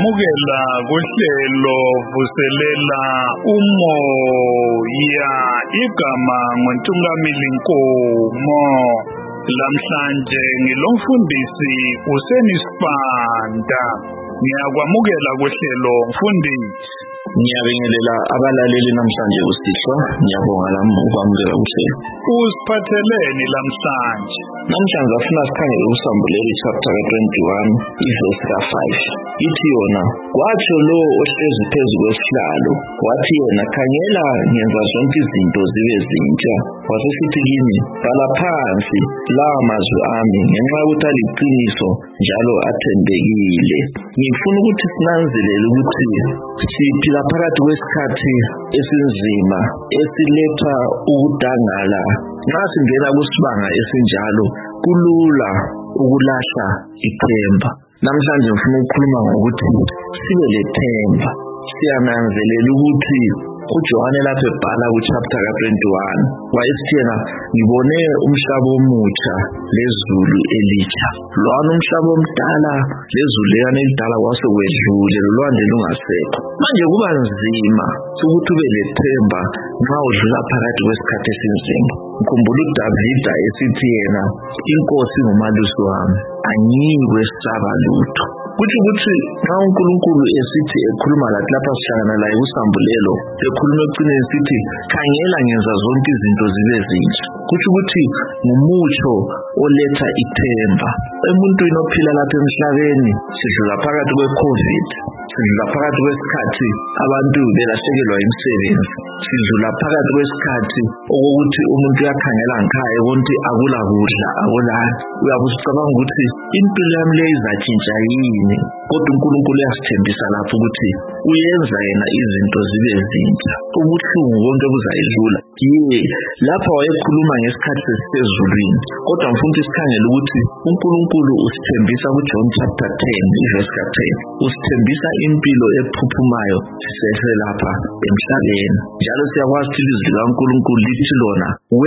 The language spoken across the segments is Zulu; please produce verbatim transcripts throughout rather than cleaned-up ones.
Ngiyakwamukela kuhlelo vuselela umoya igama ngoNtungamili Nkomo. Lamhlanje ngilomfundisi uSenisipanda. Ngiyakwamukela kuhlelo mfundisi. Ngiyabingelela abalaleli namhlanje uSihlo, ngiyabonga lami ukwamukela kuhlelo. Usiphatheleni lamhlanje? Namhlanje afuna sikhangele uSambuleli chapter twenty-one iverse ka five. Ithi yona, kwatsho lo ohlezi phezu kwesihlalo, wathi yena, khangela ngenza zonke izinto zibe zintsha. Wasesithi kimi, bhala phansi lawa mazwi ami ngenxa yokuthi aliqiniso njalo athembekile. Ngifuna ukuthi sinanzelele ukuthi siphila phakathi kwesikhathi esinzima esiletha ukudangala. Nxa singena kusibanga esinjalo kulula ukulahla ithemba. Namhlanje ngifuna ukukhuluma ngokuthi sibe lethemba. Siyananzelela ukuthi uJohane lapho ebhala kuchapter twenty-one wayesithi yena, ngibone umhlaba omutsha lezulu elitsha. Lwana umhlaba omdala lezulu leyana elidala kwasekwedlule, lolwandle lungasekho. Manje kuba nzima ukuthi ube lethemba nxa udlula phakathi kwesikhathi esinzima. Ngikhumbula uDavida esithi yena, inkosi ngumalusi wami, angiyikwesaba lutho. Kuthi ukuthi nxa uNkulunkulu esithi ekhuluma lathi lapha sihlangana laye kusambulelo, ekhuluma ekucineni esithi, khangela ngenza zonke izinto zibe zintsha. Kuthi ukuthi ngumutsho oletha ithemba. Emuntwini ophila lapha emhlabeni, sidlula phakathi kwe-COVID, sidlula phakathi kwesikhathi abantu belahlekelwa imisebenzi, sidlula phakathi kwesikhathi okokuthi umuntu uyakhangela ngikhaya ukuthi akula kudla, akulani. Uyabe ucabanga ukuthi impilo yami le izatshintsha yini, kodwa uNkulunkulu uyasithembisa lapho ukuthi uyenza yena izinto zibe zintsha. Ubuhlungu bonke buzayidlula. Ye, lapha wayekhuluma ngesikhathi sesezulwini, kodwa mfuna isikhangele ukuthi uNkulunkulu usithembisa kuJohn chapter ten iverse ka ten. Usithembisa impilo ephuphumayo siseselapha emhlabeni. Njalo siyakwazi ukuthi ilizwi likaNkulunkulu lithi lona,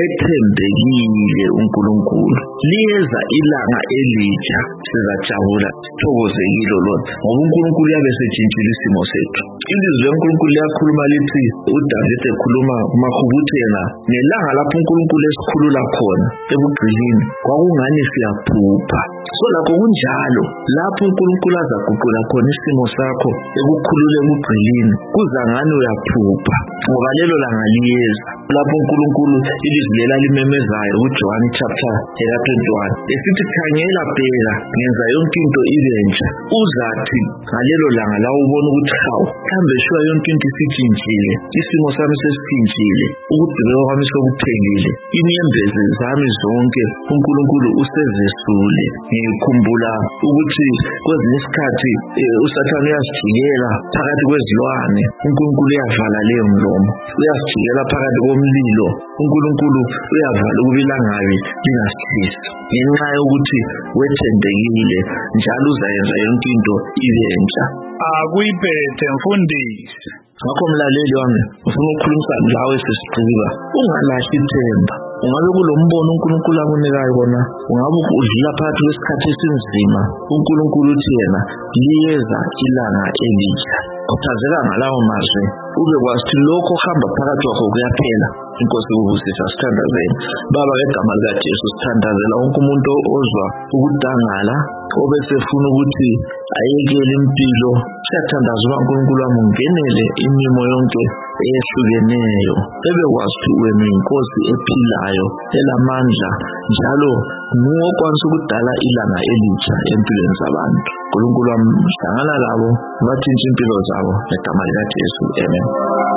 wethembekile uNkulunkulu. Liyeza ilanga elitsha, sizajabula sithokozekile lona, ngoba uNkulunkulu uyabe setshintshile isimo sethu. Ilizwi likaNkulunkulu liyakhuluma lithi, uDavide ekhuluma kumaHubo yena, nelanga lapho uNkulunkulu esikhulula khona ebugqilini kwakungani siyaphupha. So lakho kunjalo, lapho uNkulunkulu azaguqula khona isimo sakho ekukhulule ebugqilini, kuzangani uyaphupha, ngoba lelo langa liyeza. Lapho uNkulunkulu ilizwi lela limemezayo kuJohn chapter twenty-one esithi, khangela phela ngenza yonke into ibe ntsha. Uzathi ngalelo langa la ubona ukuthi hawu, mhlambe shuwa yonke into isitshintshile, isimo sami sesitshintshile, ukudubeka kwami sekuphelile, inyembezi zami zonke uNkulunkulu usezesule. Ngikhumbula ukuthi kwezinye isikhathi uSathane uyasijikela phakathi kwezilwane, uNkulunkulu uyavala leyo mlomo. Uyasijikela phakathi komlilo, uNkulunkulu uyavala ukuba ilangabi lingasithisi. Ngenxa yokuthi wethembekile njalo uzayenza yonke into ibe ntsha. Akuyiphethe mfundisi. Ngakho mlaleli wami, ufuna ukukhulumisana lawe sesiqhubeka, ungalahli ithemba. Ungabe kulombono uNkulunkulu akunikayo kona, ungabe udlula phakathi kwesikhathi esinzima, uNkulunkulu uthi yena, liyeza ilanga elitsha. Khuthazeka ngalawo mazwi, ube kwazi lokho hamba phakathi kwakho kuyaphela. Inkosi ukubusisa, sithandazela. Baba, ngegama likaJesu sithandazela wonke umuntu ozwa ukudangala, obesefuna ukuthi ayekele impilo. Siyathandaza uba uNkulunkulu wami ungenele imimo yonke eyehlukeneyo, ebekwazi ukuthi wena inkosi ephilayo, elamandla, njalo nguwe okwanisa ukudala ilanga elitsha empilweni zabantu. uNkulunkulu wami, hlangana labo, bathintshe impilo zabo ngegama likaJesu. Amen.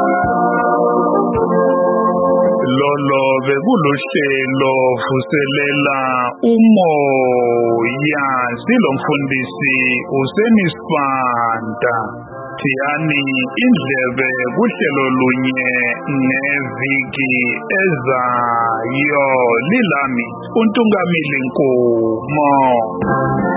Lolo bekuluhlelo vuselela umoya, silomfundisi uSenisipanda. Thiyani indlebe kuhlelo lunye neviki ezayo. Lilami uNtungamili Nkomo.